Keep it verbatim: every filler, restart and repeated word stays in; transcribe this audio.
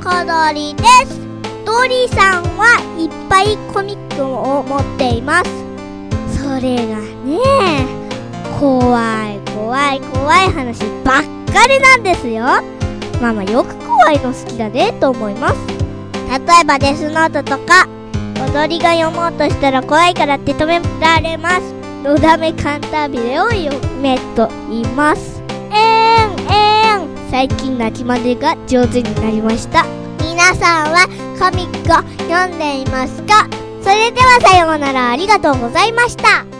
小鳥です。鳥さんはいっぱいコミックを持っています。それがね、怖い怖い怖い話ばっかりなんですよ。ママよく怖いの好きだねと思います。例えばデスノートとか、踊りが読もうとしたら怖いからって止められます。のだめカンタービレを読めと言います。えーんえーん、最近泣き真似が上手になりました。皆さんはコミックを読んでいますか？それではさようなら、ありがとうございました。